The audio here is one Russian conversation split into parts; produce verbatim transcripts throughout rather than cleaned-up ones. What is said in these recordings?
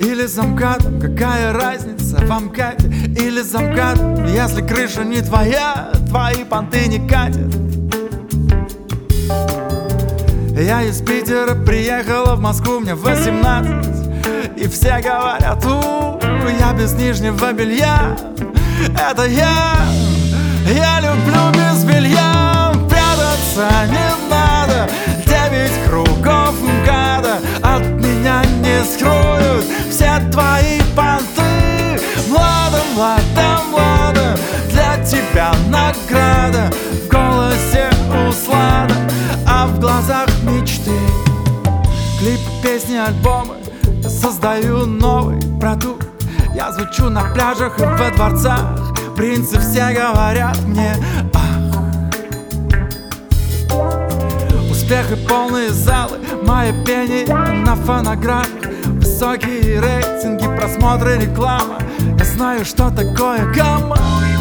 или за МКАДом, какая разница в МКАДе или за МКАДом, если крыша не твоя, твои понты не катят. Я из Питера приехала в Москву, мне восемнадцать, и все говорят: у, я без нижнего белья. Это я, я люблю без белья. Прятаться не надо, девять кругов МКАДа от меня не скроют все твои понты. Млада, млада, млада, для тебя награда. В голосе услада, а в глазах мечты. Клипы, песни, альбомы, я создаю новый продукт. Я звучу на пляжах и во дворцах. Принцы все говорят мне: ах. Успех и полные залы, мое пение на фонограммах, высокие рейтинги, просмотры, реклама. Я знаю, что такое гамма.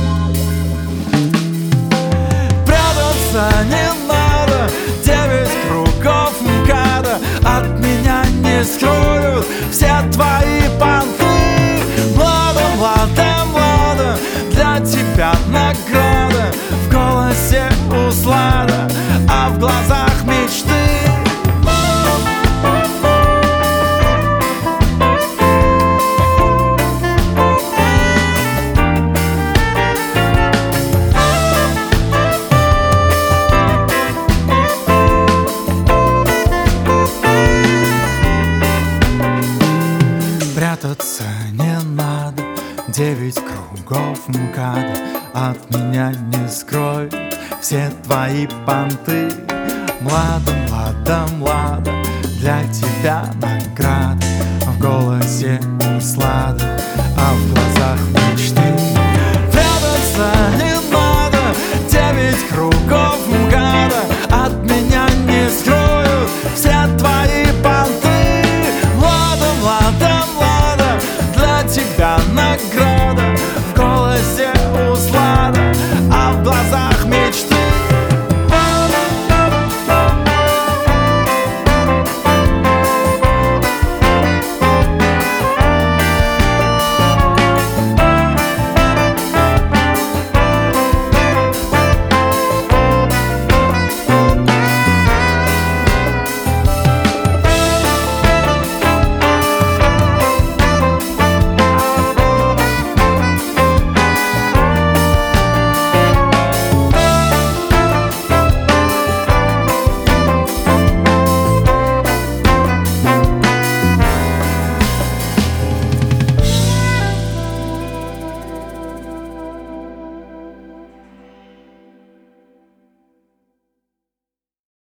Прятаться не надо, девять кругов МКАДа от меня не скроют все твои понты. Млада, млада, млада, для тебя награда. В голосе услада, а в глазах мечты. Прятаться не надо, девять кругов МКАДа от меня не скроют все твои понты. Млада, млада, млада, для тебя награда. В голосе услада, а в глазах мечты. Прятаться не надо, девять кругов МКАДа от меня не скроют все твои понты. Млада, млада,